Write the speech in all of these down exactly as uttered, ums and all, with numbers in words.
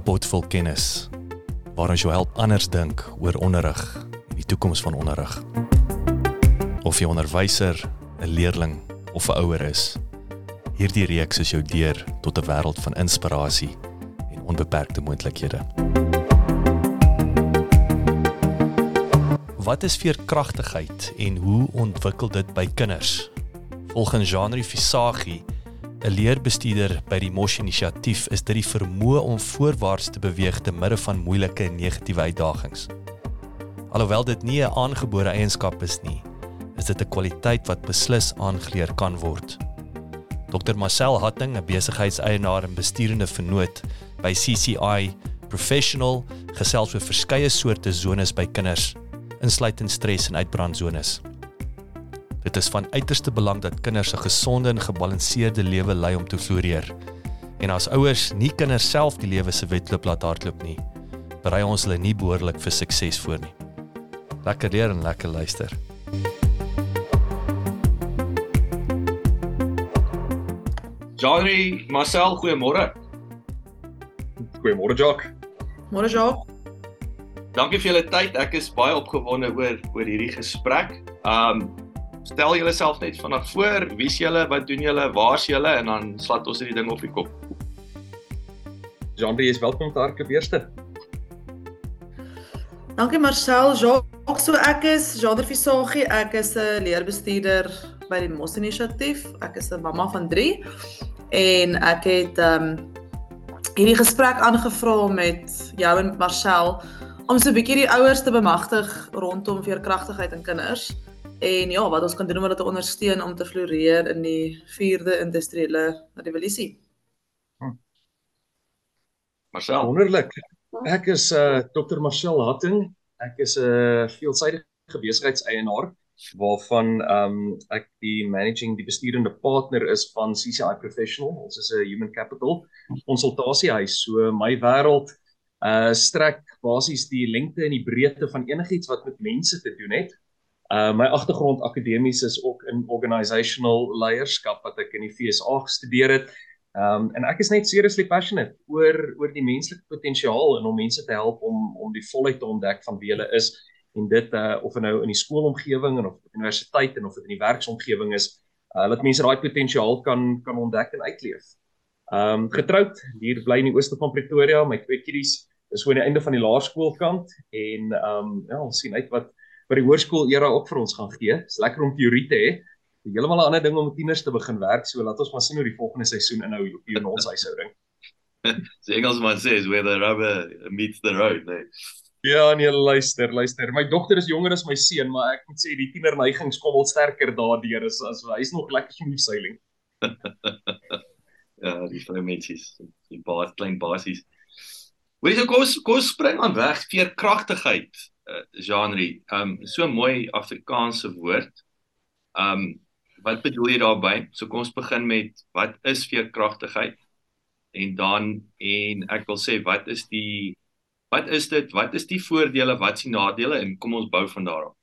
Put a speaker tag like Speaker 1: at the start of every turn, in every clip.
Speaker 1: potvol kennis, waar ons jou help anders dink oor onderrig en die toekoms van onderrig. Of jy onderwyser, 'n leerling of 'n ouer is, hierdie reeks is jou deur tot 'n wêreld van inspirasie en onbeperkte moontlikhede. Wat is veerkragtigheid en hoe ontwikkel dit by kinders? Volgens Jean-Louis Visagie, 'n leerbestuurder by die Mosh Inisiatief, is dit die vermoë om voorwaarts te beweeg te midde van moeilike en negatiewe uitdagings. Alhoewel dit nie 'n aangebore eienskap is nie, is dit 'n kwaliteit wat beslis aangeleer kan word. dokter Marcel Hatting, 'n besigheidseienaar en besturende vennoot by C C I Professional, gesels oor verskeie soorte zones by kinders, insluitend stres en uitbrandzones. Dit is van uiterste belang dat kinders 'n gesonde en gebalanseerde lewe lei om te floreer. En as ouers nie kinders self die lewe se wedloop laat hardloop nie, berei ons hulle nie behoorlik vir sukses voor nie. Lekker leer en lekker luister.
Speaker 2: Jean-Louis, Marcel, goeiemôre.
Speaker 3: Goeiemôre, Jacques.
Speaker 4: Môre, Jacques.
Speaker 2: Dankie vir julle tyd. Ek is baie opgewonde oor oor hierdie gesprek. Um stel julle self net vanaf voor, wie's julle, wat doen julle, waar's julle en dan slat ons hierdie ding op die kop.
Speaker 3: Jean-Louis is welkom te Arke Beerste.
Speaker 4: Dankie Marcel, Jacques. So ek is Jean-Louis Visagie, ek is 'n leerbestuurder by die Mosh Inisiatief. Ek is 'n mamma van drie en ek het um hierdie gesprek aangevra met jou en Marcel om so 'n bietjie die ouers te bemagtig rondom veerkragtigheid in kinders en ja, wat ons kan doen om hulle te ondersteun om te floreer in die vierde industriële revolusie.
Speaker 2: Hm. Marcel.
Speaker 3: Wonderlik. Ek is uh, dokter Marcel Hatting. Ek is 'n uh, veelsidige besigheidseienaar waarvan um, ek die managing, die besturende partner is van C C I Professional. Ons is 'n human capital konsultasiehuis. So my wêreld uh, strek basies die lengte en die breedte van enigiets wat met mense te doen het. Uh, my agtergrond akademies is ook in organisational leierskap wat ek in die V S A gestudeer het. Um, en ek is net seriously passionate oor, oor die menslike potensiaal en om mense te help om, om die volheid te ontdek van wie hulle is. En dit, uh, of het nou in die skoolomgewing en of op universiteit en of dit in die werksomgewing is, uh, dat mense daai potensiaal kan, kan ontdek en uitleef. Um, getroud, hier bly in die ooste van Pretoria, my twee kiddies is so aan die einde van die laerskoolkant en um, ja, ons sien uit wat, wat die hoërskool era ook vir ons gaan gee. Dit is lekker om teorie te hê. Heeltemal 'n ander ding om tieners te begin werk, so laat ons maar sien hoe die volgende seisoen inhou hier in ons huishouding.
Speaker 2: So Engelsman sê, where the rubber meets the road, nee.
Speaker 3: Ja, nee, luister, luister. My dogter is jonger as my seun, maar ek moet sê die tienerneigings kom wel sterker daardeur as as hy is nog lekker smooth sailing.
Speaker 2: Ja, die klein mensies, die baas, klein basies. Hoorie, so kom ons, kom ons spring aan weg, veerkragtigheid, uh, Jean-Louis. Um, so 'n mooi Afrikaanse woord. Um, wat bedoel jy daarby? So kom ons begin met, wat is veerkragtigheid? En dan, en ek wil sê, wat is die Wat is dit? Wat is die voordele? Wat is die nadele? En kom ons bou van daar op.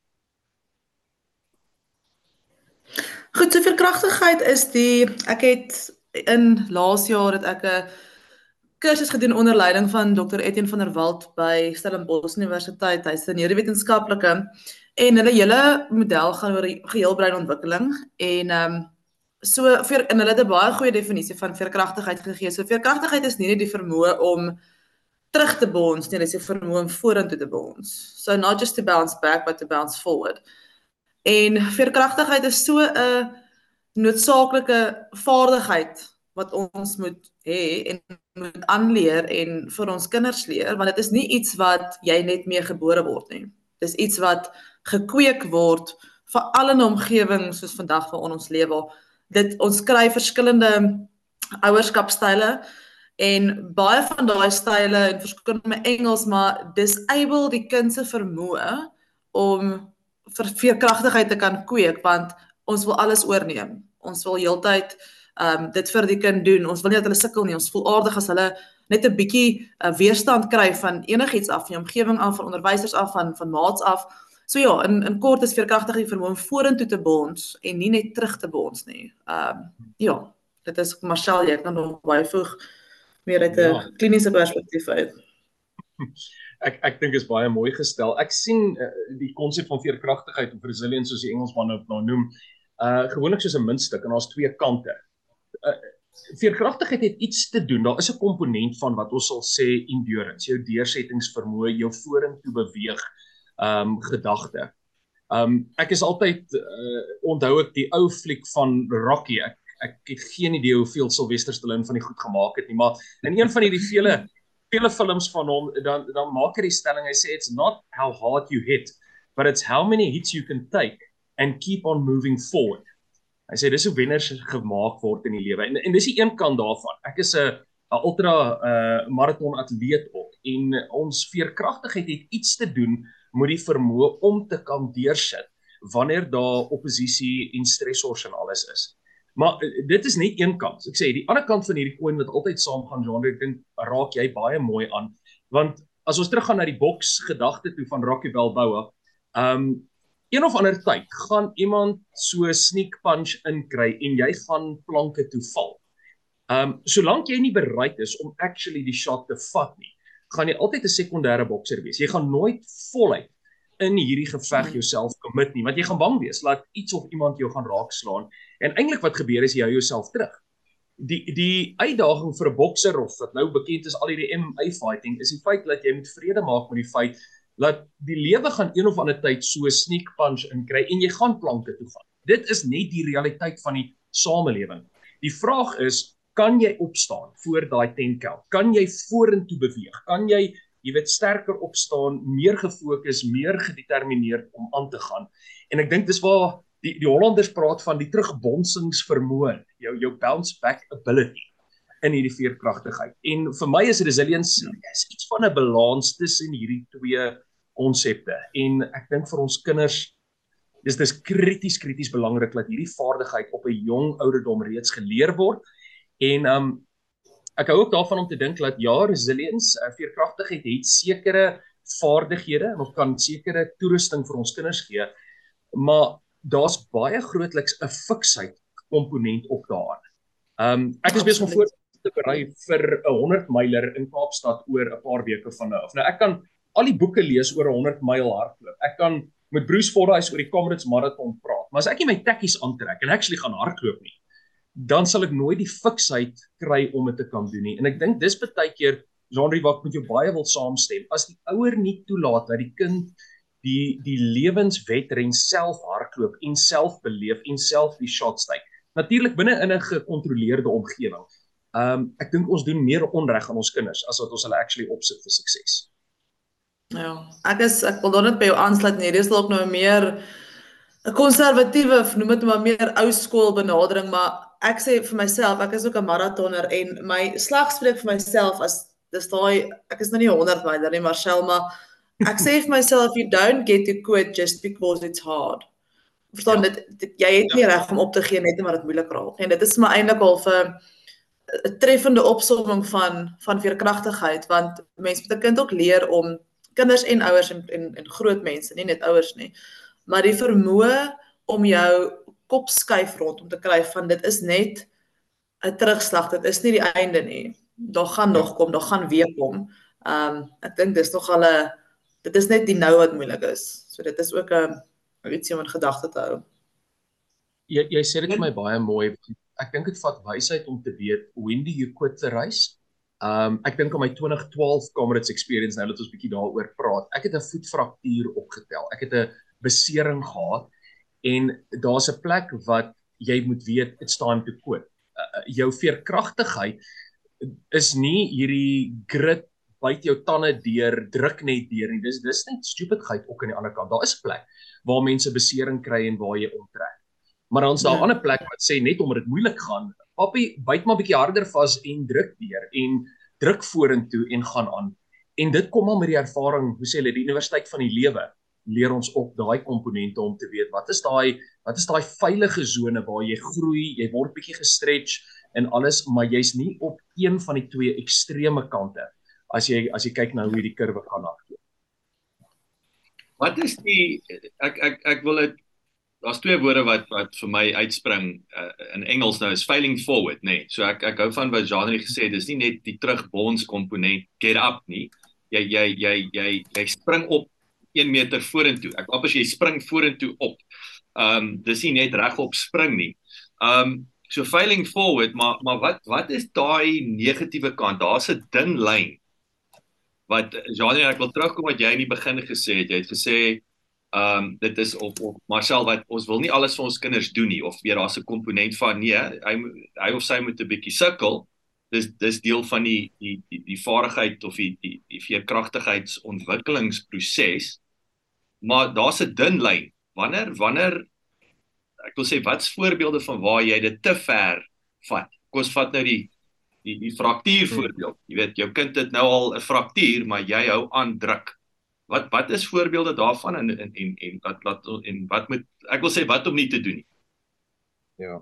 Speaker 4: Goed, so veerkragtigheid is die, ek het in laas jaar het ek 'n kursus gedoen onder leiding van dokter Etienne van der Walt by Stellenbosch Universiteit. Hy's 'n neurowetenskaplike en hulle hele model gaan oor geheelbreinontwikkeling en um, so vir en hulle het 'n baie goeie definisie van veerkragtigheid gegee. So veerkragtigheid is nie net die vermoë om terug te bounce, nie, dit is die vermoë om vorentoe te bounce. So not just to bounce back, but to bounce forward. En veerkragtigheid is so 'n noodsaaklike vaardigheid wat ons moet hê en moet aanleer en vir ons kinders leer, want dit is nie iets wat jy net mee gebore word nie. Dit is iets wat gekweek word veral in 'n omgewing soos vandag waarin ons lewe. Dit ons kry verskillende ouerskapstyle en baie van daai style en verskillende Engels, maar disable die kind se vermoë om vir veerkragtigheid te kan kweek, want ons wil alles oorneem. Ons wil heeltyd um, dit vir die kind doen. Ons wil nie dat hulle sukkel nie. Ons voel aardig as hulle net 'n bietjie uh, weerstand kry van enigiets af, van die omgewing af, van onderwysers af, van, van maats af. So ja, in, in kort is veerkragtig die vermoë om vorentoe te bons en nie net terug te bons nie. Um, ja, dit is Marcel, jy kan nog byvoeg meer uit 'n
Speaker 3: Ja.
Speaker 4: kliniese perspektief uit.
Speaker 3: Ek ek dink is baie mooi gestel. Ek sien uh, die konsep van veerkragtigheid of resilience soos die Engelsman nou nou noem, uh gewoonlik soos 'n muntstuk en daar's twee kante. Uh, veerkragtigheid het iets te doen. Daar is 'n komponent van wat ons sal sê endurance, jou deursettingsvermoë, jou vorentoe beweeg, um gedagte. Um ek is altyd uh, onthou ek die ou fliek van Rocky. Ek ek het geen idee hoeveel Sylvester Stallone van die goed gemaak het nie, maar in een van hierdie vele vele films van hom, dan dan maak hy die stelling, hy sê it's not how hard you hit, but it's how many hits you can take and keep on moving forward. Hy sê dis hoe wenners gemaak word in die lewe. En en dis die een kant daarvan. Ek is 'n 'n ultra uh, marathon atleet ook en ons veerkragtigheid het iets te doen met die vermoë om te kan deursit wanneer daar oppositie en stressors en alles is. Maar dit is net een kant. Ek sê die ander kant van hierdie koin wat altyd saamgaan, Jean, ek dink raak jy baie mooi aan, want as ons teruggaan na die boks gedagte toe van Rocky Balboa, um een of ander tyd gaan iemand so sneak punch inkry en jy gaan planke toe val. Um solank jy nie bereid is om actually die shot te vat nie, gaan jy altyd 'n sekondêre bokser wees. Jy gaan nooit voluit in hierdie geveg jouself commit nie, want jy gaan bang wees laat iets of iemand jou gaan raakslaan. En eintlik wat gebeur is jy hou jouself terug. Die die uitdaging vir 'n bokser of wat nou bekend is al hierdie M M A fighting is die feit dat jy moet vrede maak met die feit dat die lewe gaan een of ander tyd so 'n sneak punch inkry en jy gaan planke toe gaan. Dit is net die realiteit van die samelewing. Die vraag is, kan jy opstaan voor daai ten count? Kan jy vorentoe beweeg? Kan jy jy weet sterker opstaan, meer gefokus, meer gedetermineerd om aan te gaan? En ek dink dis waar die die Hollanders praat van die terugbonsingsvermoë, jou jou bounce back ability in hierdie veerkragtigheid. En vir my is resilience is iets van 'n balans tussen hierdie twee konsepte. En ek dink vir ons kinders dis dis krities krities belangrik dat hierdie vaardigheid op 'n jong ouderdom reeds geleer word. En um ek hou ook daarvan om te dink dat ja, resilience, uh, veerkragtigheid het sekere vaardighede en ons kan sekere toerusting vir ons kinders gee, maar daar's baie grootliks 'n fiksheid komponent op daaraan. Um ek is besig om voor te berei vir 'n honderd myler in Kaapstad oor 'n paar weke van nou af. Nou ek kan al die boeke lees oor 'n honderd myl hardloop. Ek kan met Bruce Fordyce oor die Comrades Marathon praat, maar as ek nie my tekkies aantrek en actually gaan hardloop nie, dan sal ek nooit die fiksheid kry om dit te kan doen nie. En ek dink dis baie keer, Jean-Rie, wat ek met jou baie wil saamstem, as die ouer nie toelaat dat die kind die die lewenswedren self hardloop en self beleef en self die shots take. Natuurlik binne in 'n gekontroleerde omgewing. Um ek dink ons doen meer onreg aan ons kinders as wat ons hulle actually opsit vir sukses.
Speaker 4: Ja, ek is ek wil daar net by jou aansluit nie. Dis dalk nou meer 'n konservatiewe, noem dit maar meer ou skool benadering, maar ek sê vir myself, ek is ook 'n marathoner en my slagspreuk vir myself as dis daai ek is nou nie honderd myler nie, Marcel, maar ek sê vir myself, you don't get to quit just because it's hard. Verstaan ja. dit, dit jy het nie ja. reg om op te gee net omdat dit moeilik raak nie. Dit is maar eintlik al vir 'n treffende opsomming van van veerkragtigheid, want mense moet 'n kind ook leer om kinders en ouers en en, en groot mense, nie net ouers nie, maar die vermoë om jou kop skuif rond om te kry van dit is net 'n terugslag, dit is nie die einde nie. Daar gaan ja. nog kom, daar gaan weer kom. Um ek dink dis nog al 'n dit is net die nou wat moeilik is. So dit is ook 'n ietsie om in gedagte te hou.
Speaker 3: Jy jy sê dit vir my baie mooi. Ek dink dit vat wysheid om te weet when do you quit the race? Um ek dink aan my twintig twaalf Comrades experience nou dat ons bietjie daaroor praat. Ek het 'n voetfraktuur opgetel. Ek het 'n besering gehad en daar's 'n plek wat jy moet weet it's time to quit. Uh, jou veerkragtigheid is nie hierdie grit byt jou tande deur, druk net deur nie. Dis dis net stupidheid ook aan die ander kant. Daar is 'n plek waar mense besering kry en waar jy omtrek. Maar dan is daar 'n ja. ander plek wat sê net omdat dit moeilik gaan, papi, byt maar bietjie harder vas en druk deur en druk vorentoe en gaan aan. En dit kom al met die ervaring, hoe sê hulle, die universiteit van die lewe leer ons op daai komponente om te weet wat is daai wat is daai veilige sone waar jy groei, jy word bietjie gestretch en alles, maar jy's nie op een van die twee ekstreme kante as jy as jy kyk na hoe die kurwe gaan afloop.
Speaker 2: Wat is die ek ek ek wil dit daar's twee woorde wat wat vir my uitspring uh, in Engels nou is failing forward, nê. Nee. So ek ek hou van wat Jean gesê, dis nie net die terugbons komponent get up nie. Jy jy jy jy jy spring op een meter vorentoe. Ek wou as jy spring vorentoe op. Ehm um, dis nie net regop spring nie. Ehm um, so failing forward, maar maar wat wat is daai negatiewe kant? Daar's 'n dun lyn. Wat Jean, ek wil terugkom wat jy in die begin gesê het. Jy het gesê Ehm um, dit is of, of Marcel wat ons wil nie alles vir ons kinders doen nie of weer daar's 'n komponent van nee, hy hy of sy moet 'n bietjie sukkel. Dis dis deel van die die die, die vaardigheid of die die, die veerkragtigheidsontwikkelingsproses. Maar daar's 'n dun lyn. Wanneer wanneer ek wil sê wat's voorbeelde van waar jy dit te ver vat? Kom ons vat nou die die die fraktuur voorbeeld. Jy weet, jou kind het nou al 'n fraktuur, maar jy hou aan druk. Wat wat is voorbeelde daarvan en en en en wat wat en wat moet ek wil sê wat om nie te doen nie.
Speaker 3: Ja.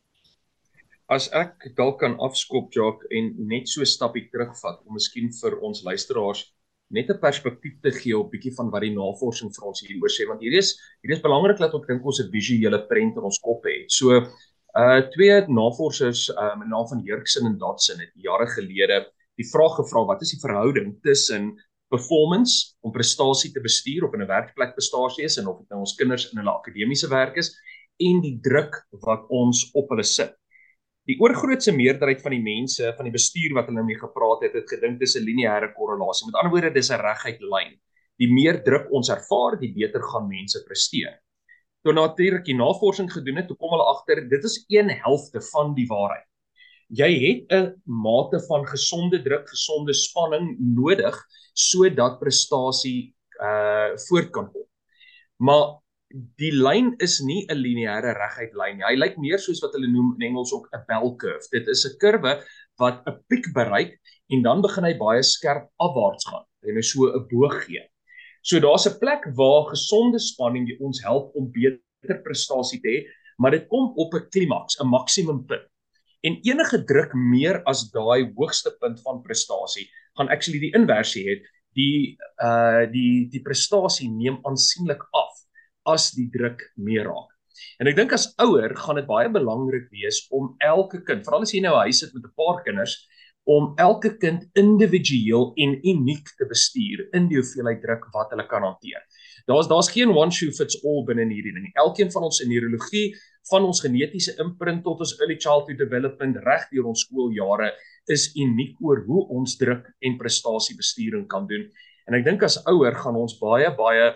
Speaker 3: As ek dalk kan afskop Jacques en net so 'n stappie terugvat om miskien vir ons luisteraars net 'n perspektief te gee op bietjie van wat die navorsing vir ons hieroor sê, want hier is hier is belangrik dat ons dink ons 'n visuele prent in ons kop het. So uh twee navorsers um, in naam van Jurksen en Dodson het jare gelede die vraag gevra, wat is die verhouding tussen performance, om prestasie te bestuur op in 'n werkplek prestasie is, en of dit nou ons kinders in hulle akademiese werk is, en die druk wat ons op hulle sit. Die oorgrootste meerderheid van die mense, van die bestuur wat hulle mee gepraat het, het gedink dis 'n lineêre korrelasie. Met ander woorde, dis 'n reguit lyn. Die meer druk ons ervaar, die beter gaan mense presteer. Toe natuurlik die navorsing gedoen het, toe kom hulle agter, dit is een helfte van die waarheid. Jy het 'n mate van gesonde druk, gesonde spanning nodig, sodat prestasie uh, voort kan kom. Maar die lyn is nie 'n lineêre reguit lyn nie. Hy lyk meer soos wat hulle noem in Engels ook 'n bell curve. Dit is 'n kurwe wat 'n piek bereik en dan begin hy baie skerp afwaarts gaan. En hy so 'n boog gee. So daar's 'n plek waar gesonde spanning ons help om beter prestasie te hê, maar dit kom op 'n klimaks, 'n maksimumpunt. En enige druk meer as daai hoogste punt van prestasie gaan actually die inversie hê. Die uh die die prestasie neem aansienlik af as die druk meer raak. En ek dink as ouer gaan dit baie belangrik wees om elke kind, veral as jy nou 'n huis het met 'n paar kinders, om elke kind individueel en uniek te bestuur in die hoeveelheid druk wat hulle kan hanteer. Daar's daar's geen one shoe fits all binne in hierdie ding. Elkeen van ons in neurologie, van ons genetiese imprint tot ons early childhood development reg deur ons skooljare is uniek oor hoe ons druk en prestasiebestuuring kan doen. En ek dink as ouer gaan ons baie baie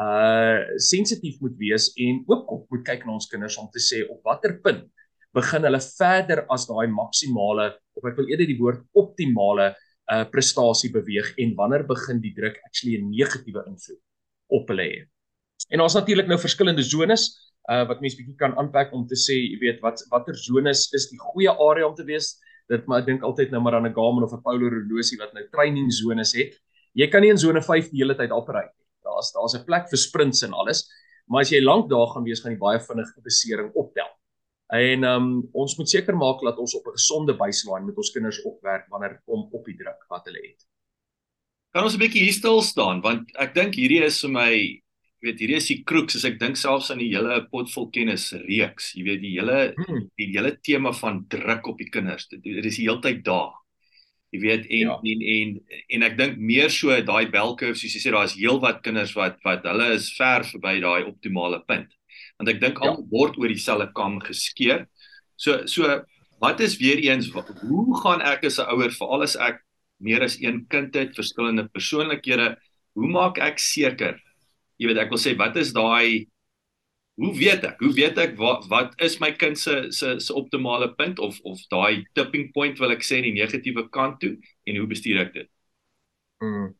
Speaker 3: uh sensitief moet wees en oopkop moet kyk na ons kinders om te sê op watter punt begin hulle verder as daai maksimale, of ek wil eerder die woord optimale uh prestasie beweeg en wanneer begin die druk actually 'n negatiewe invloed op hulle hê. En daar's natuurlik nou verskillende zones uh wat mens bietjie kan aanpak om te sê, jy weet, wat watter zones is die goeie area om te wees. Dit maar ek dink altyd nou maar aan 'n Garmin of 'n Paulo Rodosi wat nou training zones het. Jy kan nie in sone vyf die hele tyd operate nie. Daar's daar's 'n plek vir sprints en alles, maar as jy lank daar gaan wees, gaan jy baie vinnig besering optel. En um, ons moet seker maak dat ons op 'n gesonde baseline met ons kinders opwerk wanneer dit kom op die druk wat hulle het.
Speaker 2: Kan ons 'n bietjie hier stil staan, want ek dink hierdie is vir my, jy weet, hierdie is die kroeks, as ek dink selfs aan die hele potvol kennis reeks, jy weet, die hele hmm. die hele tema van druk op die kinders, dit, dit is die hele tyd daar. Jy weet, en, ja. en, en, en ek dink meer so, daai bell curve, soos jy sê, daar is heel wat kinders wat, wat hulle is ver verby daai optimale punt. Want ek dink ja. Almal word oor dieselfde kam geskeer. So, so wat is weer eens, hoe gaan ek as 'n ouer, veral as ek meer as een kind het, verskillende persoonlikhede, hoe maak ek seker, jy weet, ek wil sê, wat is daai, hoe weet ek, hoe weet ek, wat, wat is my kind se, se, se optimale punt, of, of daai tipping point, wil ek sê, in die negatiewe kant toe, en hoe bestuur ek dit?
Speaker 3: Hmm.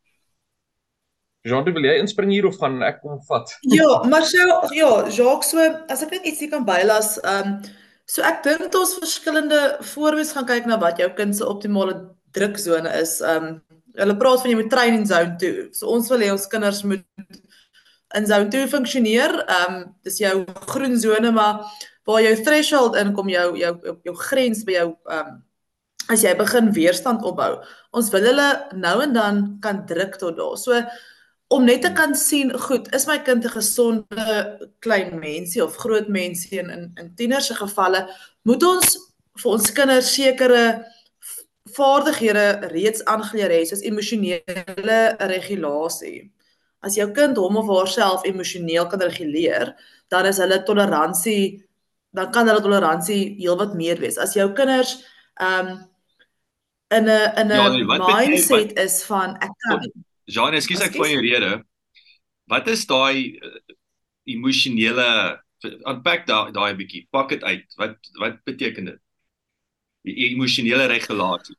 Speaker 3: Jean, wil jy inspring hier, of gaan ek kom vat?
Speaker 4: Ja, Marcel, ja, Jacques, so, as ek net ietsie kan bylas, um, so ek dink ons verskillende voorbeelde gaan kyk na wat jou kind se optimale drukzone is. Um, hulle praat van jy moet train in zone two, so ons wil hê ons kinders moet in zone two funksioneer, um, dis jou groen zone, maar waar jou threshold inkom, jou, jou, jou, jou grens by jou, um, as jy begin weerstand opbou, ons wil hulle nou en dan kan druk tot daar, so om net te kan sien, goed, is my kind 'n gesonde klein mensie of groot mensie in in, in tieners se gevalle, moet ons vir ons kinders sekere vaardighede reeds aangeleer hê, soos emosionele regulasie. As jou kind hom of haarself emosioneel kan reguleer, dan is hulle toleransie, dan kan hulle toleransie heelwat meer wees. As jou kinders um, in 'n in 'n
Speaker 2: Janie, wat beteken-
Speaker 4: mindset
Speaker 2: wat-
Speaker 4: is van ek kan
Speaker 2: Jean, ekskuus ek
Speaker 4: Ekskuus?
Speaker 2: van jou rede. Wat is daai uh, emosionele unpack daai daai bietjie. Pak dit uit. Wat wat beteken dit? Die emosionele regulasie.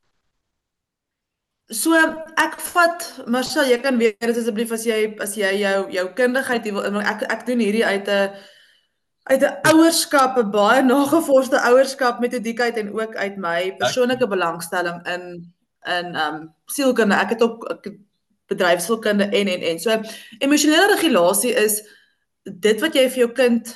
Speaker 4: So ek vat Marcel, jy kan weer asseblief as jy as jy jou jou kundigheid hier wil inbring. Ek ek doen hierdie uit 'n uit 'n ouerskap, 'n baie nagevorsde ouerskap metodiek uit en ook uit my persoonlike belangstelling in in um sielkunde. Ek het ook ek het bedryfsielkunde en en en. So emosionele regulasie is dit wat jy vir jou kind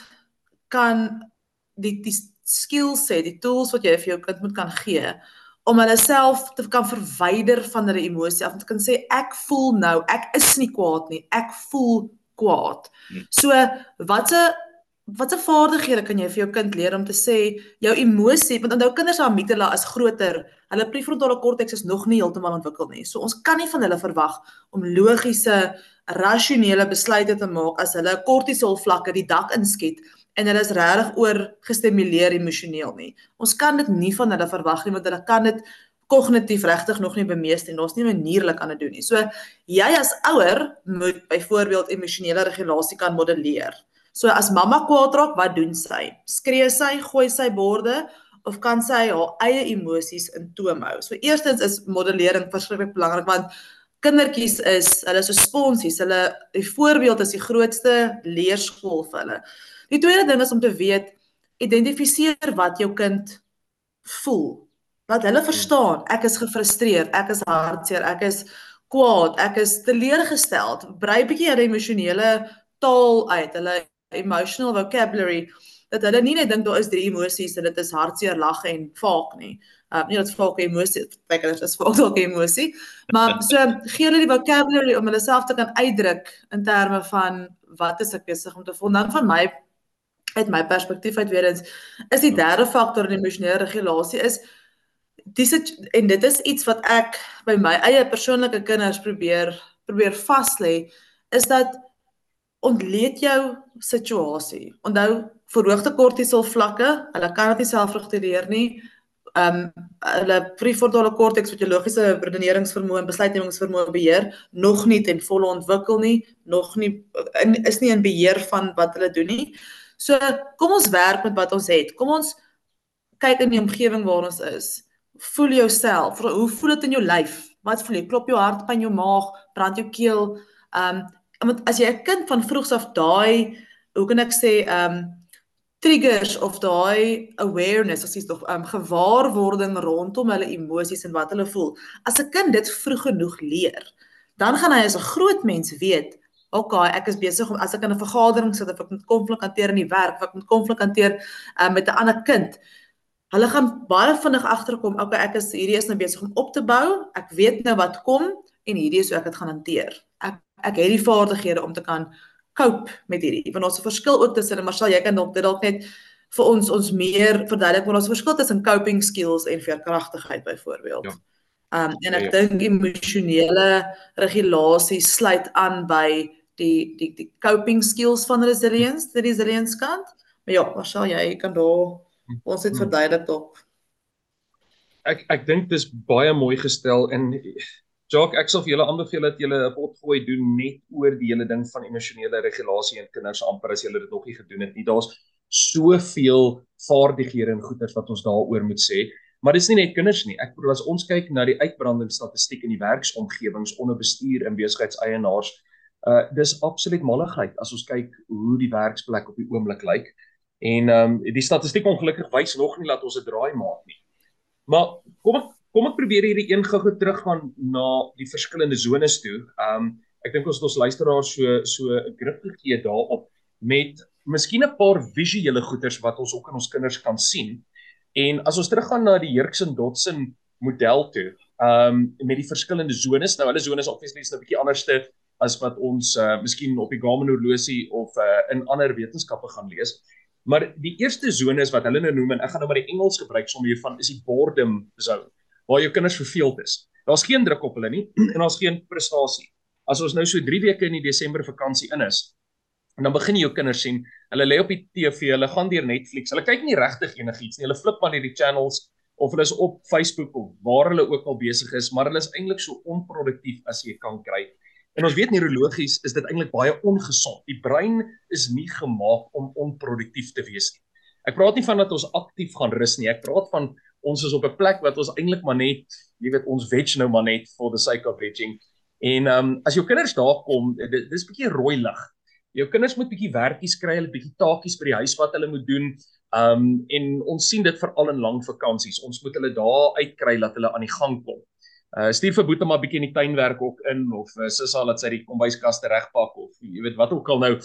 Speaker 4: kan die die skills sê, die tools wat jy vir jou kind moet kan gee om hulle self te kan verwyder van hulle emosie af om te kan sê ek voel nou, ek is nie kwaad nie, ek voel kwaad. So watse watse vaardighede kan jy vir jou kind leer om te sê jou emosie, want onthou kinders se amygdala is groter. Hulle prefrontale korteks is nog nie heeltemal ontwikkel nie. So ons kan nie van hulle verwag om logiese, rasionele besluite te maak as hulle kortisol vlakke die dak inskiet en hulle is regtig oor gestimuleer emosioneel nie. Ons kan dit nie van hulle verwag nie want hulle kan dit kognitief regtig nog nie bemeester nie. Daar's nie 'n manier hulle kan dit doen nie. So jy as ouer moet byvoorbeeld emosionele regulasie kan modelleer. So as mamma kwaad raak, wat doen sy? Skree sy, gooi sy borde of kan sy haar eie emosies in toom hou? So eerstens is modellering verskriklik belangrik want kindertjies is, hulle is so sponsies, hulle die voorbeeld is die grootste leerskool vir hulle. Die tweede ding is om te weet, identifiseer wat jou kind voel. Laat hulle verstaan, ek is gefrustreerd, ek is hartseer, ek is kwaad, ek is teleurgesteld. Brei bietjie hulle emosionele taal uit, hulle emotional vocabulary, dat hulle nie net dink daar is drie emosies en dit is hartseer, lag en vaak nie. Uh, nie dat vaak 'n emosie, baie kinders is vaak dalk 'n emosie, maar so gee hulle die vocabulary om hulle self te kan uitdruk in terme van wat is ek besig om te voel. Dan van my uit my perspektief uit weer eens is die derde faktor in emosionele regulasie is dis en dit is iets wat ek by my eie persoonlike kinders probeer probeer vas lê, is dat ontleed jou situasie. Onthou verhoogde kortisol vlakke, hulle kan dit nie self reguleer nie. Um hulle prefrontale korteks wat jou logiese redeneringsvermoë en besluitnemingsvermoë beheer, nog nie ten volle ontwikkel nie, nog nie is nie in beheer van wat hulle doen nie. So kom ons werk met wat ons het. Kom ons kyk in die omgewing waar ons is. Voel jouself. Hoe voel dit in jou lyf? Wat voel jy? Klop jou hart, pyn jou maag, brand jou keel? Um want as jy 'n kind van vroegs af daai, hoe kan ek sê, um triggers of daai awareness, as jy tog um gewaarwording rondom hulle emosies en wat hulle voel. As 'n kind dit vroeg genoeg leer, dan gaan hy as 'n groot mens weet, okay, ek is besig om as ek in 'n vergadering sit of ek moet konflik hanteer in die werk, of ek moet konflik hanteer um, met 'n ander kind. Hulle gaan baie vinnig agterkom, okay, ek is hierdie is nou besig om op te bou. Ek weet nou wat kom en hierdie is hoe ek dit gaan hanteer. Ek ek het die vaardighede om te kan cope met hierdie. Want ons 'n verskil ook tussen, en Marcel, jy kan dalk dit dalk net vir ons ons meer verduidelik, maar ons verskil tussen coping skills en veerkragtigheid byvoorbeeld. Ja. Um en ek ja, ja. dink emosionele regulasie sluit aan by die die die coping skills van resilience, die resilience kant. Maar ja, Marcel, jy kan daar ons het verduidelik dalk.
Speaker 3: Ek ek dink dis baie mooi gestel en Jacques, ek sal vir julle aanbeveel dat julle 'n potgooi doen net oor die hele ding van emosionele regulasie en kinders amper as julle dit nog nie gedoen het nie. Daar's soveel vaardighede en goeders wat ons daaroor moet sê, maar dis nie net kinders nie. Ek bedoel as ons kyk na die uitbrandingsstatistiek in die werksomgewings onder bestuur en besigheidseienaars, uh dis absoluut malligheid as ons kyk hoe die werksplek op die oomblik lyk. En um die statistiek ongelukkig wys nog nie dat ons 'n draai maak nie. Maar kom ek Kom ek probeer hierdie een gou-gou teruggaan na die verskillende zones toe. Um, ek dink ons het ons luisteraars so so 'n grip gegee daarop met miskien 'n paar visuele goeders wat ons ook in ons kinders kan sien. En as ons teruggaan na die Yerkes-Dodson model toe, um, met die verskillende zones, nou hulle zones obviously is nou 'n bietjie anderste as wat ons uh, miskien op die Garmin horlosie of uh, in ander wetenskappe gaan lees. Maar die eerste zone is wat hulle nou noem, en ek gaan nou maar die Engels gebruik sommer hiervan, is die boredom zone, waar jou kinders verveeld is. Daar's geen druk op hulle nie, en daar's geen prestasie. As ons nou so drie weke in die Desember vakansie in is, en dan begin jy jou kinders sien, hulle lê op die T V, hulle gaan deur Netflix, hulle kyk nie regtig enigiets nie, hulle flip maar hierdie channels, of hulle is op Facebook, of waar hulle ook al besig is, maar hulle is eintlik so onproduktief as jy kan kry. En ons weet neurologies is dit eintlik baie ongesond. Die brein is nie gemaak om onproduktief te wees nie. Ek praat nie van dat ons aktief gaan rus nie, ek praat van ons is op 'n plek wat ons eintlik maar net, jy weet, ons veg nou maar net for the sake of vegging. En um, as jou kinders daar kom, dit is 'n bietjie rooi lig. Jou kinders moet bietjie werkies kry, hulle bietjie taakies by die huis wat hulle moet doen. Um, en ons sien dit veral in lang vakansies. Ons moet hulle daar uitkry dat hulle aan die gang kom. Uh, stuur vir Boeta maar bietjie in die tuinwerk ook in, of uh, Sissa laat sy die kombuiskaste regpak, of jy weet wat ook al nou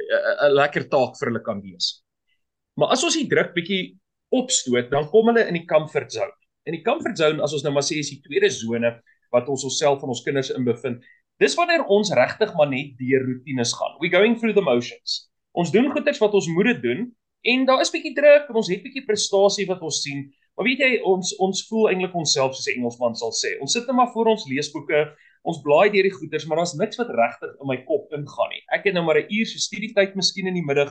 Speaker 3: 'n lekker taak vir hulle kan wees. Maar as ons die druk bietjie opstoot, dan kom hulle in die comfort zone. In die comfort zone, as ons nou maar sê, is die tweede zone wat ons onsself en ons kinders in bevind. Dis wanneer ons regtig maar net deur roetines gaan. We going through the motions. Ons doen goeders wat ons moet doen, en daar is bietjie druk, en ons het bietjie prestasie wat ons sien. Maar weet jy, ons ons voel eintlik onsself soos 'n Engelsman sal sê. Ons sit net maar voor ons leesboeke, ons blaai deur die goeders, maar daar's niks wat regtig in my kop ingaan nie. Ek het nou maar 'n uur se studietyd miskien in die middag,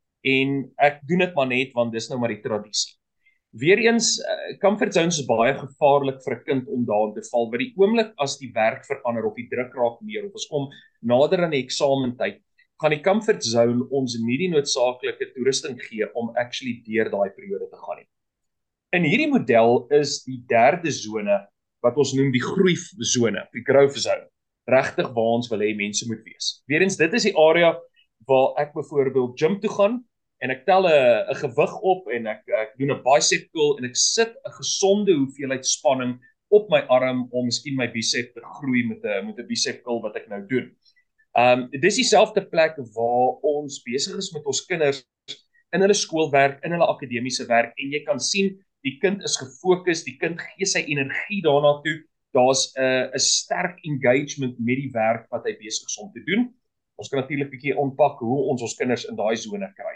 Speaker 3: en ek doen dit maar net want dis nou maar die tradisie. Weereens, uh, comfort zones is baie gevaarlik vir 'n kind om daarin te val, by die oomblik as die werk verander of die druk raak meer, of ons kom nader aan die eksamentyd, gaan die comfort zone ons nie die noodsaaklike toerusting gee om actually deur daai periode te gaan nie. In hierdie model is die derde zone, wat ons noem die groeifzone, die growth zone, regtig waar ons wil hê mense moet wees. Weereens, dit is die area waar ek byvoorbeeld gym toe gaan, en ek tel 'n gewig op, en ek, ek doen 'n bicep curl, en ek sit 'n gesonde hoeveelheid spanning op my arm, om miskien my bicep te groei met 'n met 'n bicep curl wat ek nou doen. Um, dis dieselfde plek waar ons besig is met ons kinders, in hulle skoolwerk, in hulle akademiese werk, en jy kan sien, die kind is gefokus, die kind gee sy energie daarna toe, daar's 'n 'n sterk engagement met die werk wat hy besig is om te doen. Ons kan natuurlik 'n bietjie ontpak hoe ons ons kinders in daai sone kry.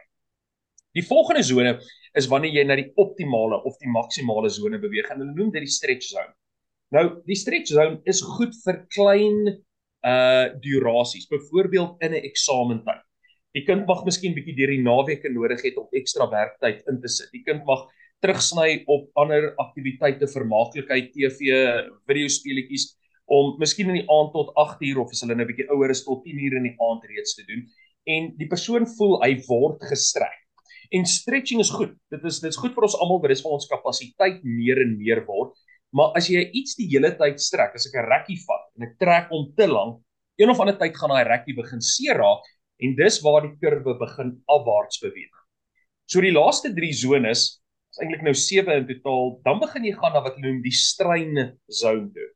Speaker 3: Die volgende sone is wanneer jy na die optimale of die maksimale sone beweeg, en hulle noem dit die stretch zone. Nou, die stretch zone is goed vir klein uh durasies, byvoorbeeld in 'n eksamentyd. Die kind mag miskien bietjie deur die naweke nodig het om ekstra werktyd in te sit. Die kind mag terugsny op ander aktiwiteite, vermaaklikheid, T V, videospeletjies, om miskien in die aand tot agt uur, of as hulle nou 'n bietjie ouer is, tot tien uur in die aand reeds te doen. En die persoon voel hy word gestrek. En stretching is goed. Dit is dit is goed vir ons almal, want dit is vir ons kapasiteit meer en meer word. Maar as jy iets die hele tyd strek, as ek 'n rekkie vat en ek trek hom te lank, een of ander tyd gaan daai rekkie begin seer raak, en dis waar die kurwe begin afwaarts beweeg. So die laaste drie zones, is eintlik nou sewe in totaal, dan begin jy gaan na wat hulle noem die strain zone toe.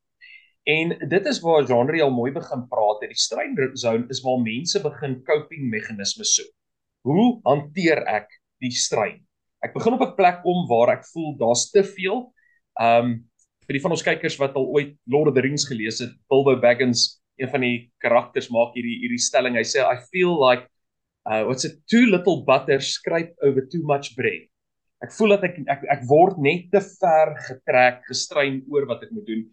Speaker 3: En dit is waar Jean-Marie al mooi begin praat, die strain zone is waar mense begin coping meganismes soek. Hoe hanteer ek die strain? Ek begin op 'n plek kom waar ek voel daar's te veel. Um, vir die van ons kykers wat al ooit Lord of the Rings gelees het, Bilbo Baggins, een van die karakters maak hierdie hierdie stelling. Hy sê, I feel like uh, what's it, too little butter scraped over too much bread. Ek voel dat ek ek ek word net te ver getrek, gestrain oor wat ek moet doen.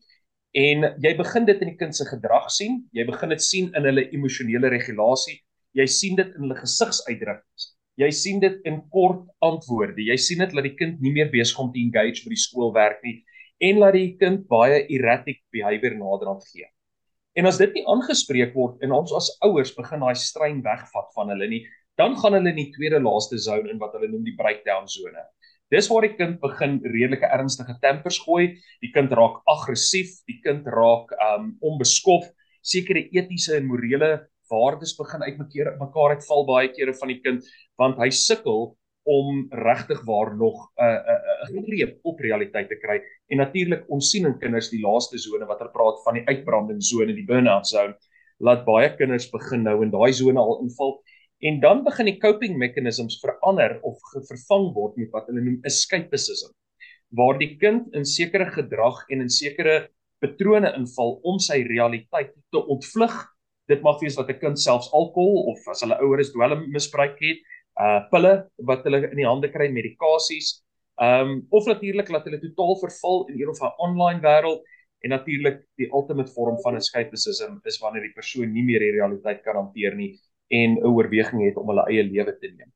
Speaker 3: En jy begin dit in die kind se gedrag sien, jy begin dit sien in hulle emosionele regulasie, jy sien dit in hulle gesigsuitdrukkings, jy sien dit in kort antwoorde, jy sien dit dat die kind nie meer besig om te engage met die skoolwerk nie, en laat die kind baie erratic behavior naderhand gee. En as dit nie aangespreek word, en ons as ouers begin daai strain wegvat van hulle nie, dan gaan hulle in die tweede laaste zone in wat hulle noem die breakdown zone. Dis waar die kind begin redelike ernstige tempers gooi, die kind raak aggressief, die kind raak um, onbeskof, sekere etiese en morele waardes begin uit mekaar uitval baie kere van die kind, want hy sukkel om regtig waar nog 'n uh, uh, uh, greep op realiteit te kry. En natuurlik ons sien in kinders die laaste zone wat hulle praat van die uitbrandingszone, die burn-out zone, laat baie kinders begin nou in daai zone al inval. En dan begin die coping mechanisms verander of vervang word met wat hulle noem escapism, waar die kind in sekere gedrag en in sekere patrone inval om sy realiteit te ontvlug. Dit mag wees dat 'n kind selfs alkohol of as hulle ouers dwelm misbruik het, uh pille wat hulle in die hande kry, medikasies, um, of natuurlik dat hulle totaal verval in een of 'n online wêreld. En natuurlik die ultimate vorm van escapism is wanneer die persoon nie meer die realiteit kan hanteer nie en 'n oorweging het om hulle eie lewe te neem.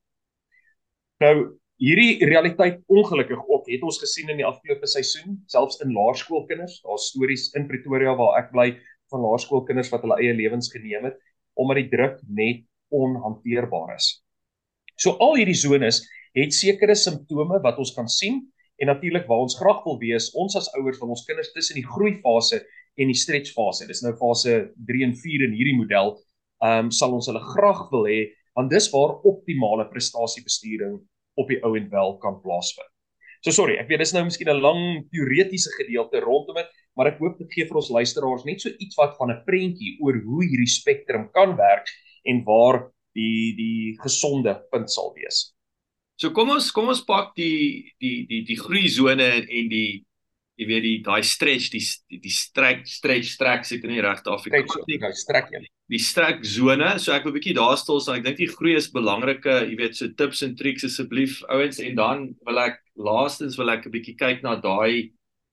Speaker 3: Nou, hierdie realiteit ongelukkig ook het ons gesien in die afgelope seisoen, selfs in laerskoolkinders. Daar's stories in Pretoria waar ek bly van laerskoolkinders wat hulle eie lewens geneem het, omdat die druk net onhanteerbaar is. So al hierdie zones het sekere simptome wat ons kan sien, en natuurlik waar ons graag wil wees, ons as ouers van ons kinders tussen die groeifase en die stretchfase, dis nou fase drie en vier in hierdie model, um, sal ons hulle graag wil hê, want dis waar optimale prestasiebesturing op die ou en wel kan plaasvind. So sorry, ek weet dis nou miskien 'n lang teoretiese gedeelte rondom dit, maar ek hoop dit gee vir ons luisteraars net so iets wat van 'n prentjie oor hoe hierdie spektrum kan werk en waar die die gesonde punt sal wees.
Speaker 2: So kom ons kom ons pak die die die die groeisone en die jy weet die daai stretch die die, die strek stretch strek seker nie regte Afrikaans
Speaker 3: nie. Die strek ja.
Speaker 2: Die strek sone, so ek wil 'n bietjie daar stil staan. Ek dink die groei is belangrike, jy weet, so tips en tricks asseblief ouens, en dan wil ek laastens wil ek 'n bietjie kyk na daai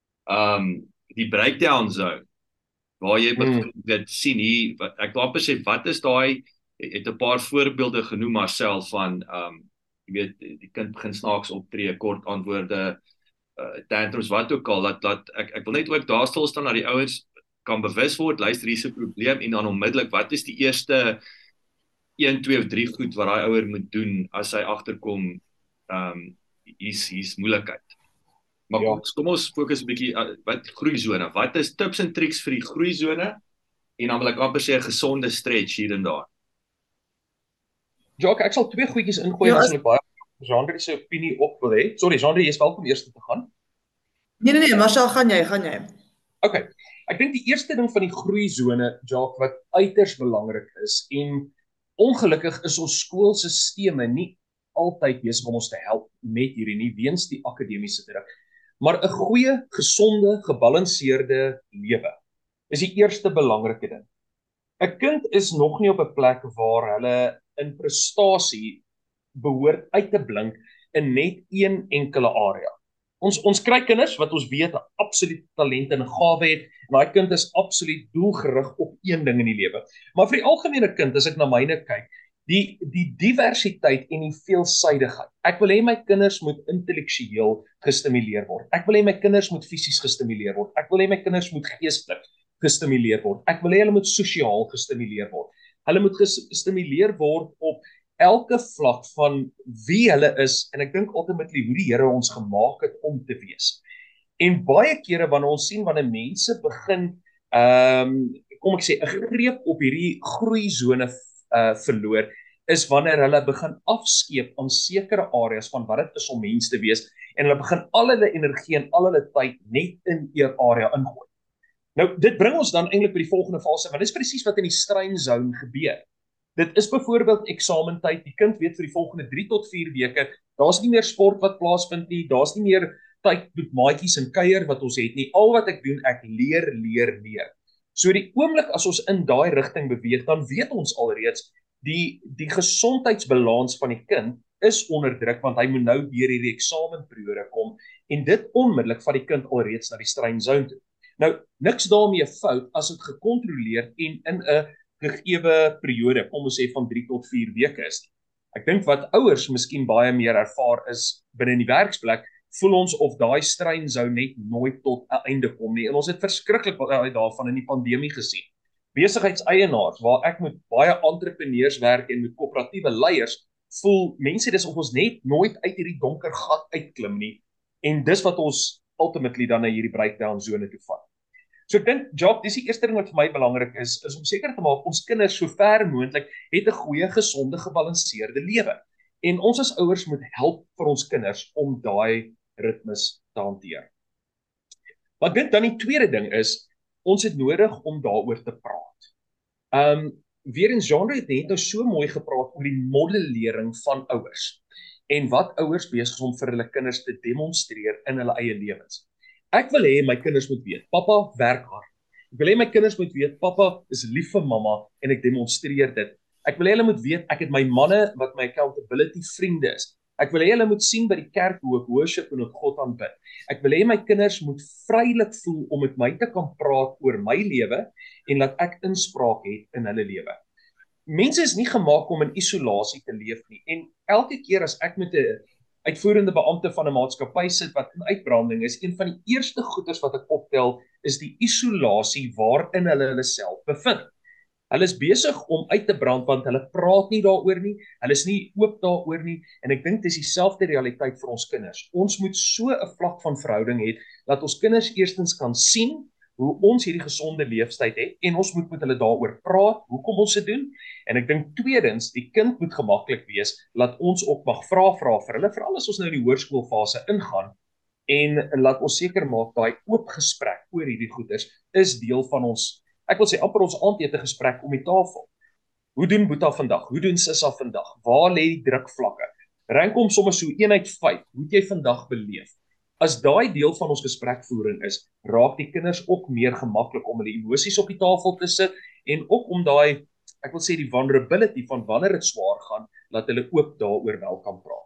Speaker 2: um die breakdown zone waar jy begin hmm. weet sien hier wat, ek wil amper sê wat is daai, het 'n paar voorbeelde genoem Marcel van um jy weet die kind begin snaaks optree, kort antwoorde, uh, tantrums, wat ook al, dat, dat ek, ek wil net ook daar stil staan dat die ouens kan bewus word, luister hier is 'n probleem en dan onmiddellik wat is die eerste een, twee of drie goed wat daai ouer moet doen as hy agterkom um hier's hier's moeilikheid. Maar ja. kom, kom ons fokus 'n bietjie uh, wat groeisone. Wat is tips en tricks vir die groeisone en dan wil ek amper sê 'n gesonde stretch hier en daar.
Speaker 3: Jacques, ek sal twee goedjies ingooi ja, as ek baie Jean-André se opinie op wil hê. Sorry, Jean-André, jy is welkom eers te gaan.
Speaker 4: Nee nee nee, Marcel, gaan jy, gaan jy.
Speaker 3: Okay. Ek dink die eerste ding van die groeisone, Jacques, wat uiters belangrik is en ongelukkig is ons skoolsisteme nie altyd besig om ons te help met hierdie nie weens die akademiese druk. Maar 'n goeie, gesonde, gebalanseerde lewe is die eerste belangrike ding. 'n Kind is nog nie op 'n plek waar hulle in prestasie behoort uit te blink in net een enkele area. Ons ons kry kinders wat ons weet 'n absolute talent en 'n gawe het en daai kind is absoluut doelgerig op een ding in die lewe. Maar vir die algemene kind, as ek na myne kyk, die die diversiteit en die veelsidigheid. Ek wil hê my kinders moet intellektueel gestimuleer word. Ek wil hê my kinders moet fisies gestimuleer word. Ek wil hê my kinders moet geestelik gestimuleer word. Ek wil hê hulle moet sosiaal gestimuleer word. Hulle moet gestimuleer word op elke vlak van wie hulle is en ek dink ultimately hoe die Here ons gemaak het om te wees. En baie kere wanneer ons sien wanneer mense begin ehm um, kom ek sê 'n greep op hierdie groeisone uh, verloor is wanneer hulle begin afskeep aan sekere areas van wat dit is om mens te wees en hulle begin al hulle energie en al hulle tyd net in 'n area ingooi. Nou dit bring ons dan eintlik by die volgende fase, want dit is presies wat in die strain zone gebeur. Dit is byvoorbeeld eksamentyd, die kind weet vir die volgende drie tot vier weke, daar's nie meer sport wat plaasvind nie, daar's nie meer tyd met maatjies en kuier wat ons het nie, al wat ek doen, ek leer, leer, leer. So die oomblik as ons in daai rigting beweeg, dan weet ons alreeds, die, die gesondheidsbalans van die kind is onder druk, want hy moet nou deur hierdie eksamenperiode kom, en dit onmiddellik vat die kind alreeds na die strain zone toe. Nou, niks daarmee fout as dit gecontroleerd en in 'n gegewe periode, kom ons sê van drie tot vier weke is. Ek dink wat ouers miskien baie meer ervaar is binne in die werksplek, voel ons of daai strain sou net nooit tot 'n einde kom nie. En ons het verskriklik baie daarvan in die pandemie gesien. Besigheidseienaars waar ek met baie entrepreneurs werk en met koöperatiewe leiers, voel mense dis of ons net nooit uit hierdie donker gat uitklim nie. En dis wat ons ultimately dan na hierdie breakdown zone toe vat. So ek dink, Jock, dis die eerste ding wat vir my belangrik is, is om seker te maak, ons kinders so ver moontlik het 'n goeie, gesonde, gebalanseerde lewe. En ons as ouers moet help vir ons kinders om daai ritmes te hanteer. Wat ek dink dan die tweede ding is, ons het nodig om daaroor te praat. Um, weer eens, Jean-André het net nou so mooi gepraat oor die modellering van ouers. En wat ouers besig is om vir hulle kinders te demonstreer in hulle eie lewens. Ek wil hê my kinders moet weet, pappa werk hard. Ek wil hê my kinders moet weet, pappa is lief vir mamma en ek demonstreer dit. Ek wil hê hulle moet weet, ek het my manne wat my accountability vriende is. Ek wil hê hulle moet sien by die kerk hoe ek worship en ek God aanbid. Ek wil hê my kinders moet vrylik voel om met my te kan praat oor my lewe en dat ek inspraak het in hulle lewe. Mense is nie gemaak om in isolasie te leef nie. En elke keer as ek met 'n uitvoerende beampte van 'n maatskappy sit wat in uitbranding is, een van die eerste goeders wat ek optel is die isolasie waarin hulle hulle self bevind. Hulle is besig om uit te brand want hulle praat nie daaroor nie, hulle is nie oop daaroor nie en ek dink dis dieselfde realiteit vir ons kinders. Ons moet so 'n vlak van verhouding hê dat ons kinders eerstens kan sien hoe ons hierdie gesonde leefstyl het en ons moet met hulle daaroor praat, hoekom ons dit doen. En ek dink tweedens, die kind moet gemaklik wees laat ons ook mag vra vra vir hulle, veral as ons nou in die hoërskoolfase ingaan en laat ons seker maak daai oop gesprek oor hierdie goeders is deel van ons, ek wil sê amper ons aandete gesprek om die tafel. Hoe doen Boeta vandag? Hoe doen Sissa vandag? Waar lê die drukvlakke? Rank hom sommer so een uit vyf. Hoe het jy vandag beleef? As daai deel van ons gesprekvoering is, raak die kinders ook meer gemaklik om hulle emosies op die tafel te sit en ook om daai, ek wil sê die vulnerability van wanneer dit swaar gaan, dat hulle ook daaroor wel kan praat.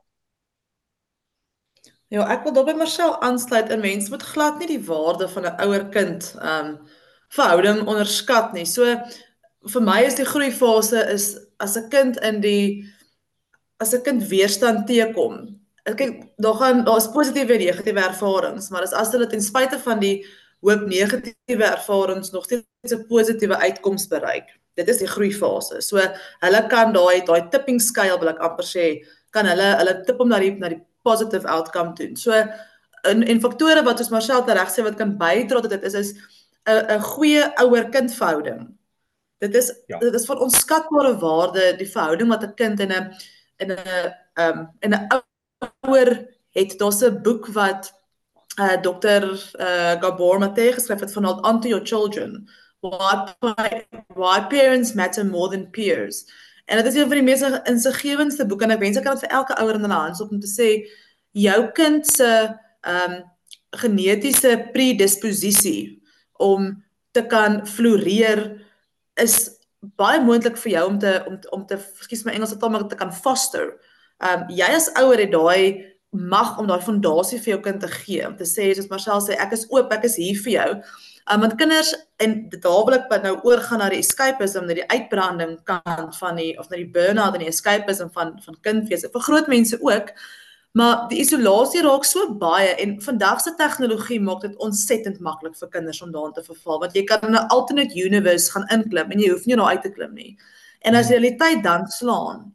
Speaker 4: Ja, ek wil daarby Marcel aansluit en mense moet glad nie die waarde van 'n ouer kind um, verhouding onderskat nie. So vir my is die groeifase is as 'n kind in die as 'n kind weerstand teekom. Kyk, daar gaan daar is positiewe en negatiewe ervarings, maar as as hulle ten spyte van die hoop negatiewe ervarings nog steeds 'n positiewe uitkoms bereik. Dit is die groeifase. So hulle kan daai daai tipping scale wil ek amper sê, kan hulle hulle tip om na die na die positive outcome doen. So in en faktore wat ons Marcel reg sê wat kan bydra tot dit is is 'n 'n goeie ouer-kind verhouding. Dit is ja. dit is van onskatbare waarde die verhouding wat 'n kind in 'n in 'n um in 'n ouer het. Daar's 'n boek wat uh, dokter uh, Gabor Mate geskryf het van Onto Your Children. Why, why Parents Matter More Than Peers. En dit is een van die mees insiggewendste boeke en ek wens ek kan dit vir elke ouer in hulle hands op om te sê jou kind se um genetiese predisposisie om te kan floreer is baie moontlik vir jou om te om om te ekskuus my Engelse taal maar te kan foster. Um jy as ouer het daai mag om daai fondasie vir jou kind te gee, om te sê soos Marcel sê ek is oop, ek is hier vir jou. Um want kinders en daar wil ek nou oorgaan na die escapism, na die uitbranding kant van die of na die burn-out en die escapism van van kindwese. Vir groot mense ook. Maar die isolasie raak so baie en vandag se tegnologie maak dit ontsettend maklik vir kinders om daarin te verval, want jy kan in 'n alternate universe gaan inklim en jy hoef nie daar uit te klim nie. En as die realiteit dan slaan,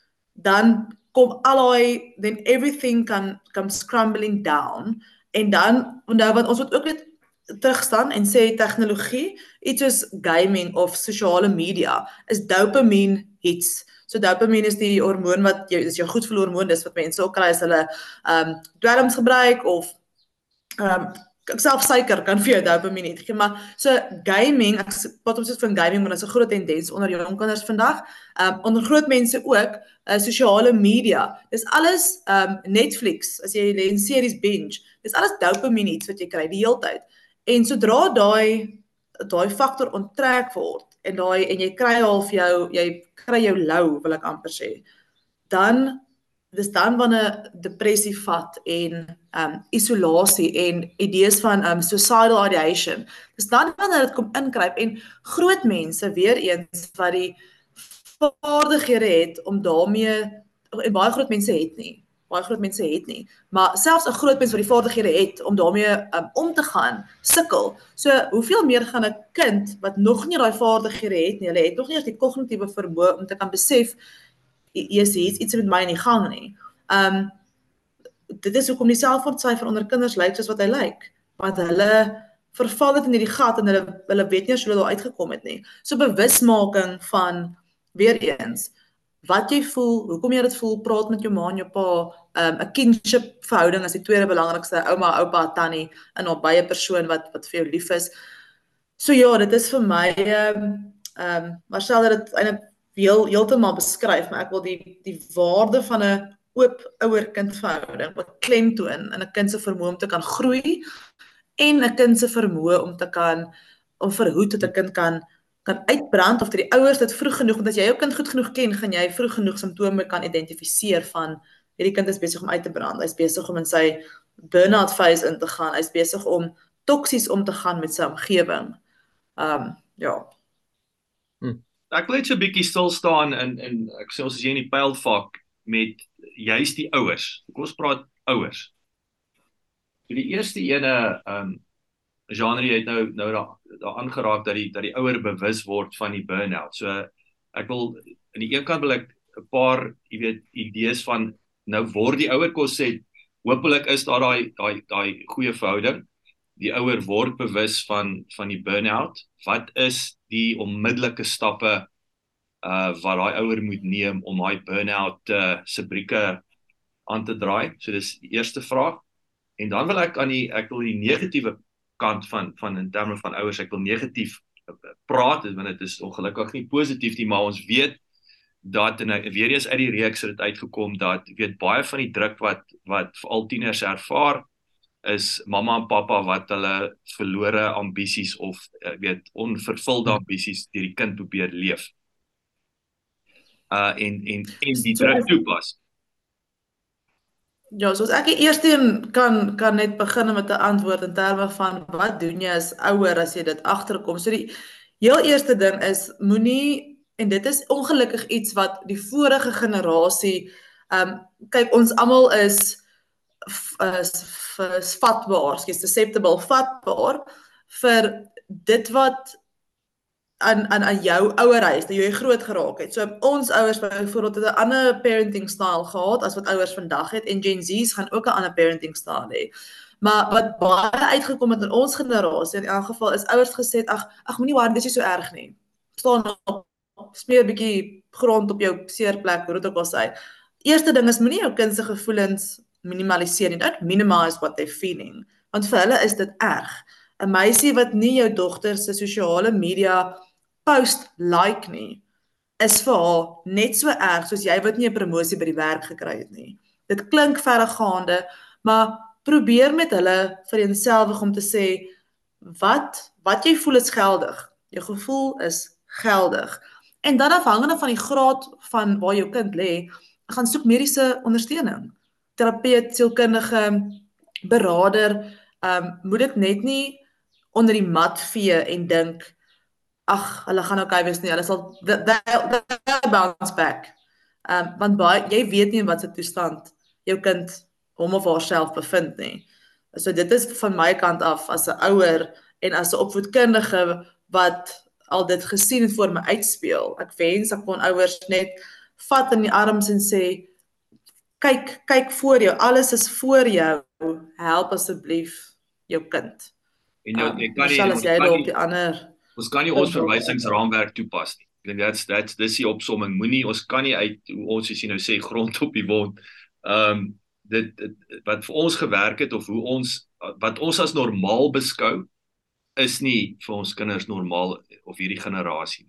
Speaker 4: dan kom al daai, then everything can come scrambling down en dan, nou wat ons moet ook net terugstaan en sê tegnologie, iets soos gaming of sosiale media, is dopamine hits. So dopamine is die hormoon wat jou is jou goedvoel hormoon, dis wat mense ook kry as hulle um dwelms gebruik of um self suiker kan vir jou dopamine gee, maar so gaming, ek wat ons sê van gaming, maar dit is 'n groot tendens onder jong kinders vandag, um onder groot mense ook, uh, sosiale media. Dis alles um Netflix, as jy 'n series binge, dis alles dopamine iets wat jy kry die hele tyd. En sodra daai daai faktor onttrek word en daai en jy kry half jou jy kry jou lou wil ek amper sê, dan dis dan wanneer depressie vat en um isolasie en idees van um suicidal ideation. Dis dan wanneer dit kom inkruip en groot mense weer eens wat die vaardighede het om daarmee en baie groot mense het nie. Baie groot mense het nie, maar selfs 'n groot mens wat die vaardighede het om daarmee um, om te gaan, sukkel. So, hoeveel meer gaan 'n kind wat nog nie daai vaardighede het nie, hulle het nog nie eers die kognitiewe vermoë om te kan besef, is iets iets met my in die gang nie. Um dit is hoekom die selfmoordsyfer onder kinders lyk soos wat hy lyk, want hulle verval dit in hierdie gat en hulle hulle weet nie eens hoe hulle daar uitgekom het nie. So bewusmaking van weer eens wat jy voel, hoekom jy dit voel, praat met jou ma en jou pa, um, 'n kinship verhouding is die tweede belangrikste, ouma, oupa, tannie, 'n nabye persoon wat wat vir jou lief is. So ja, dit is vir my, um, um, Marcel het dit eintlik heel, heeltemal beskryf, maar ek wil die, die waarde van 'n oop ouer-kind verhouding wat klemtoon in 'n kind se vermoë om te kan groei en 'n kind se vermoë om te kan om verhoed dat 'n kind kan kan uitbrand of dat die ouers dit vroeg genoeg, want as jy jou kind goed genoeg ken, gaan jy vroeg genoeg simptome kan identifiseer van hierdie kind is besig om uit te brand, hy's besig om in sy burn-out phase in te gaan, hy's besig om toksies om te gaan met sy omgewing. Um, ja.
Speaker 2: Ek wil net so 'n bietjie stil staan in in ek sê ons is hier in die pylvak met juist die ouers. Kom ons praat ouers. So die eerste ene, um, Jean-Marie het nou nou daar daar aangeraak dat die dat die ouer bewus word van die burn-out. So ek wil aan die een kant wil ek 'n paar, jy weet, idees van nou word die ouer kos sê hopelik is daar daai daai daai goeie verhouding. Die ouer word bewus van van die burn-out. Wat is die onmiddellike stappe uh wat daai ouer moet neem om daai burn-out uh, se brieke aan te draai? So dis die eerste vraag. En dan wil ek aan die ek wil die negatiewe kant van van in terme van ouers, ek wil negatief praat, want dit is ongelukkig nie positief nie, maar ons weet dat en weer eens uit die reeks het dit uitgekom dat weet baie van die druk wat wat veral tieners ervaar is mamma en pappa wat hulle verlore ambisies of weet onvervulde ambisies deur die kind probeer leef. Uh en en en die druk toepas.
Speaker 4: Ja, soos ek die eerste een kan kan net begin met 'n antwoord in terme van wat doen jy as ouer as jy dit agterkom. So die heel eerste ding is moenie, en dit is ongelukkig iets wat die vorige generasie um kyk ons almal is is, is vatbaar, skielik susceptible, vatbaar vir dit wat aan aan aan jou ouerhuis, dat jy groot geraak het. So ons ouers byvoorbeeld het 'n ander parenting style gehad as wat ouers vandag het en Gen Z's gaan ook 'n ander parenting style hê. Maar wat baie uitgekom het in ons generasie in elk geval is ouers gesê het ag ag moenie worry, dis nie so erg nie. Staan op, smeer 'n bietjie grond op jou seerplek, hoe dit ook al sê. Eerste ding is moenie jou kind se gevoelens minimaliseer nie. Don't minimize what they're feeling, want vir hulle is dit erg. 'n Meisie wat nie jou dogter se sosiale media post like nie, is vir haar net so erg soos jy wat nie 'n promosie by die werk gekry het nie. Dit klink verregaande, maar probeer met hulle vereenselwig om te sê wat wat jy voel is geldig. Jou gevoel is geldig. En dan afhangende van die graad van waar jou kind lê, gaan soek mediese ondersteuning. Terapeut, sielkundige, beraader, um, moet dit net nie onder die mat vee en dink ag, hulle gaan okay wees nie, hulle sal they'll bounce back. Um, want baie, jy weet nie in wat se toestand jou kind hom of haarself bevind nie. So dit is van my kant af as 'n ouer en as 'n opvoedkundige wat al dit gesien het voor my uitspeel. Ek wens ek kon ouers net vat in die arms en sê kyk, kyk voor jou, alles is voor jou, help asseblief jou kind.
Speaker 2: En jou,
Speaker 4: Um,
Speaker 2: jy kan nie,
Speaker 4: Michelle,
Speaker 2: ons
Speaker 4: as jy
Speaker 2: kan
Speaker 4: daar
Speaker 2: nie-
Speaker 4: op die ander
Speaker 2: Ons kan nie ons verwysingsraamwerk toepas nie. Ek dink that's that's dis die opsomming. Moenie ons kan nie uit hoe ons as jy nou sê grond op die wond. Ehm um, dit, dit wat vir ons gewerk het of hoe ons wat ons as normaal beskou is nie vir ons kinders normaal of hierdie generasie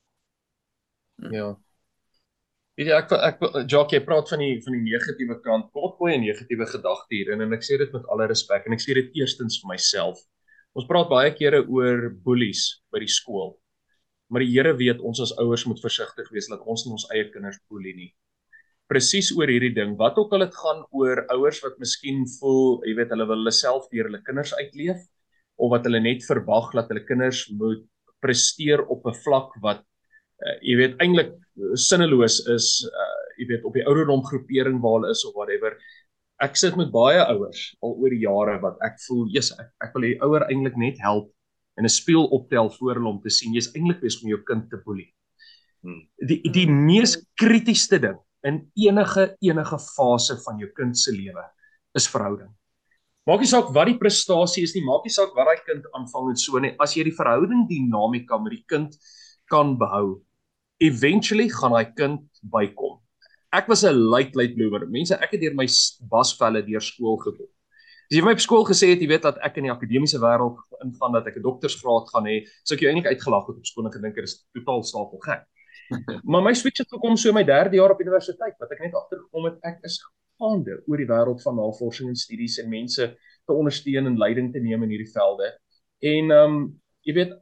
Speaker 2: nie.
Speaker 3: Ja. Weet jy, ek ek Jacques, jy praat van die van die negatiewe kant. Wat baie negatiewe gedagte hierin en ek sê dit met alle respek en ek sê dit eerstens vir myself. Ons praat baie kere oor boelies by die skool. Maar die Here weet ons as ouers moet versigtig wees dat ons nie ons eie kinders boelie nie. Presies oor hierdie ding, wat ook al dit gaan oor ouers wat miskien voel, jy weet, hulle wil hulle self deur hulle kinders uitleef of wat hulle net verwag dat hulle kinders moet presteer op 'n vlak wat uh, jy weet eintlik sinneloos is, uh, jy weet op die ouderdom groepering waar hulle is of whatever. Ek sit met baie ouers al oor die jare wat ek voel, yes, ek, ek wil die ouer eintlik net help en 'n speel optel voor hulle om te sien, jy's eintlik besig om jou kind te boelie. Hmm. Die die mees kritiesste ding in enige enige fase van jou kind se lewe is verhouding. Maak nie saak wat die prestasie is nie, maak nie saak wat daai kind aanvang en so nie, as jy die verhouding dinamika met die kind kan behou, eventually gaan daai kind bykom. Ek was 'n late late bloomer. Mense, ek het deur my basvelle deur skool gekom. As jy vir my op skool gesê het, jy weet dat ek in die akademiese wêreld ingaan, dat ek 'n doktorsgraad gaan hê, sou ek jou eintlik uitgelag het op skool en gedink dit is totaal stapel gek. Maar my switch het gekom so in my derde jaar op universiteit, wat ek net agtergekom het, ek is gaande oor die wêreld van navorsing en studies en mense te ondersteun en leiding te neem in hierdie velde. En ehm um, jy weet,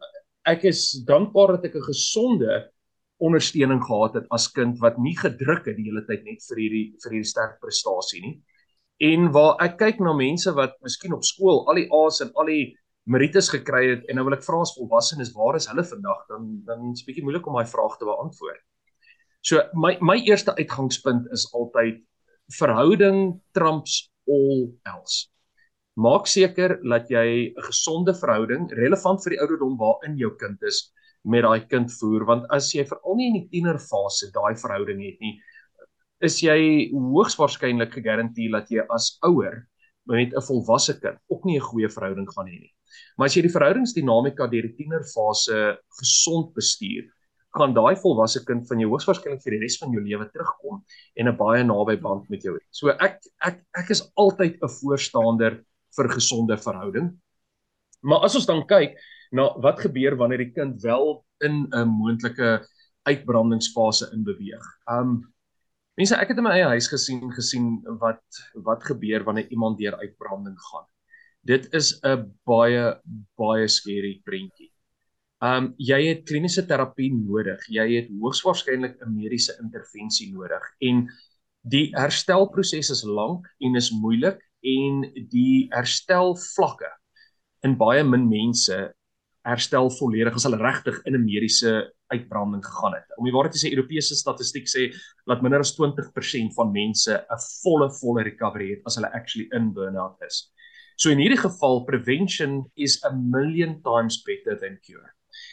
Speaker 3: ek is dankbaar dat ek 'n gesonde ondersteuning gehad het as kind wat nie gedruk het die hele tyd net vir hierdie vir hierdie sterk prestasie nie. En waar ek kyk na mense wat miskien op skool al die A's en al die merites gekry het en nou wil ek vra as volwassenes, waar is hulle vandag? Dan dan is 'n bietjie moeilik om daai vraag te beantwoord. So my my eerste uitgangspunt is altyd verhouding trumps all else. Maak seker dat jy 'n gesonde verhouding, relevant vir die ouderdom waarin jou kind is, met daai kind voer, want as jy veral nie in die tienerfase daai verhouding het nie, is jy hoogs waarskynlik gegarandeer dat jy as ouer met 'n volwasse kind ook nie 'n goeie verhouding gaan hê nie. Maar as jy die verhoudingsdinamika deur die tienerfase gesond bestuur, gaan daai volwasse kind van jou hoogs waarskynlik vir die res van jou lewe terugkom en 'n baie naby band met jou hê. So ek ek ek is altyd 'n voorstander vir gesonde verhouding. Maar as ons dan kyk na wat gebeur wanneer die kind wel in 'n moontlike uitbrandingsfase in beweeg. Um mense, ek het in my eie huis gesien gesien wat wat gebeur wanneer iemand deur uitbranding gaan. Dit is 'n baie baie scary prentjie. Um jy het kliniese terapie nodig. Jy het hoogs waarskynlik 'n mediese intervensie nodig en die herstelproses is lank en is moeilik en die herstelvlakke in baie min mense herstel volledig as hulle regtig in 'n mediese uitbranding gegaan het. Om die waarheid te sê, Europese statistiek sê dat minder as twintig persent van mense 'n volle volle recovery het as hulle actually in burnout is. So in hierdie geval, prevention is a million times better than cure.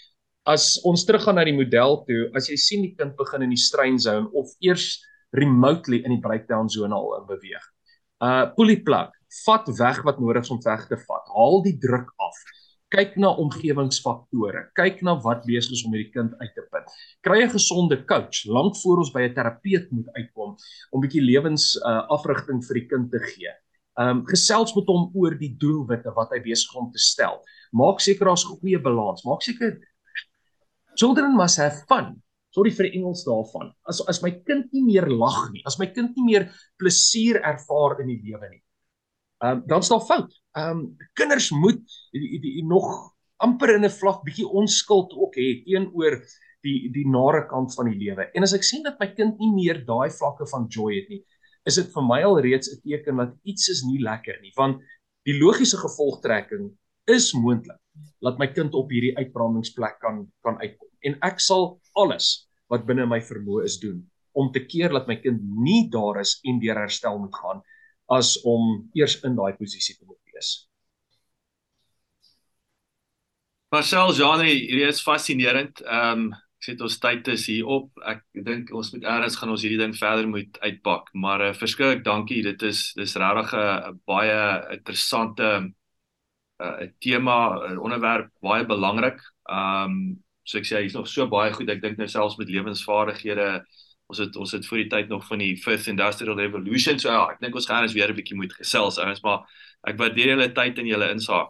Speaker 3: As ons teruggaan na die model toe, as jy sien die kind begin in die strain zone of eers remotely in die breakdown zone al in beweeg. Uh pull die plug, vat weg wat nodig is om weg te vat. Haal die druk af. Kyk na omgewingsfaktore, kyk na wat besig is om hierdie kind uit te put. Kry 'n gesonde coach, lank voor ons by 'n terapeut moet uitkom, om 'n bietjie lewens uh, afrigting vir die kind te gee. Um, gesels met hom oor die doelwitte wat hy besig is om te stel. Maak seker daar's 'n goeie balans. Maak seker, children must have fun. Sorry vir die Engels daarvan. As, as my kind nie meer lag nie, as my kind nie meer plesier ervaar in die lewe nie, um, dan is daar fout. Um, kinders moet die, die, die nog amper in 'n vlak bietjie onskuld ook hê teenoor die die nare kant van die lewe. En as ek sien dat my kind nie meer daai vlakke van joy het nie, is dit vir my al reeds 'n teken dat iets is nie lekker nie, want die logiese gevolgtrekking is moontlik dat my kind op hierdie uitbrandingsplek kan kan uitkom. En ek sal alles wat binne my vermoë is doen om te keer dat my kind nie daar is en deur herstel moet gaan as om eers in daai posisie te moet wees.
Speaker 2: Marcel, Jean-Henri, hierdie is fascinerend. Um, ek sê ons tyd is hier op. Ek dink ons moet ergens gaan ons hierdie ding verder moet uitpak. Maar uh, verskriklik dankie. Dit is dis regtig 'n baie interessante uh, tema, 'n onderwerp baie belangrik. Um, so ek sê hier's nog so baie goed. Ek dink nou selfs met lewensvaardighede. Ons het ons het voor die tyd nog van die Fifth Industrial Revolution. So ja, ek dink ons gaan eens weer 'n bietjie moet gesels, ouens, maar ek waardeer julle tyd en julle insaag.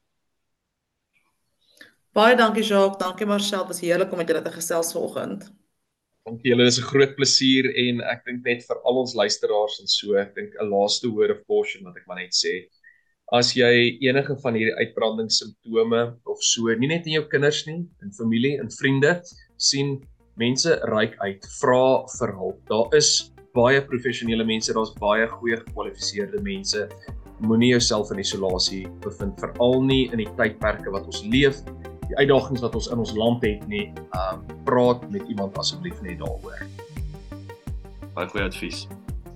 Speaker 4: Baie dankie Jacques, dankie Marcel, dit was heerlik om met julle te gesels vanoggend.
Speaker 3: Dankie julle, dis 'n groot plesier en ek dink net vir al ons luisteraars en so, ek dink 'n laaste word of caution wat ek maar net sê. As jy enige van hierdie uitbrandingssimptome of so, nie net in jou kinders nie, in familie en vriende, sien mense reik uit, vra vir hulp. Daar is baie professionele mense, daar's baie goeie gekwalifiseerde mense. Moenie jouself in isolasie bevind, veral nie in die tydperke wat ons leef, die uitdagings wat ons in ons land het nie. Um, praat met iemand asseblief net daaroor.
Speaker 2: Baie goeie advies.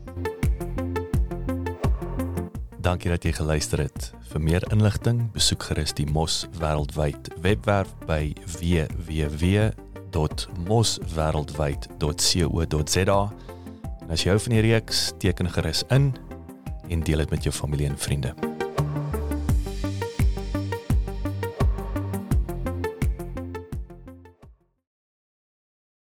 Speaker 1: Dankie dat jy geluister het. Vir meer inligting, besoek gerus die M O S wêreldwyd webwerf by w w w dot mos wêreldwyd dot co dot za. En as jy hou van die reeks, teken gerus in en deel dit met jou familie en vriende.